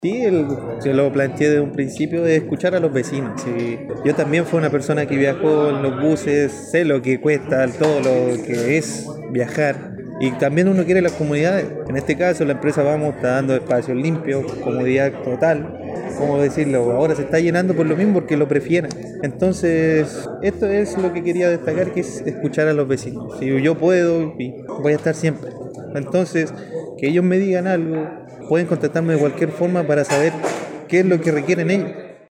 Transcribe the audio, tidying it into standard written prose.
Sí, yo lo planteé desde un principio de escuchar a los vecinos. Sí. Yo también fui una persona que viajó en los buses, sé lo que cuesta, todo lo que es viajar. Y también uno quiere las comodidades. En este caso, la empresa Vamos está dando espacios limpios, comodidad total. ¿Cómo decirlo? Ahora se está llenando por lo mismo porque lo prefieren. Entonces, esto es lo que quería destacar, que es escuchar a los vecinos. Si yo puedo, y voy a estar siempre. Entonces, que ellos me digan algo, pueden contactarme de cualquier forma para saber qué es lo que requieren ellos.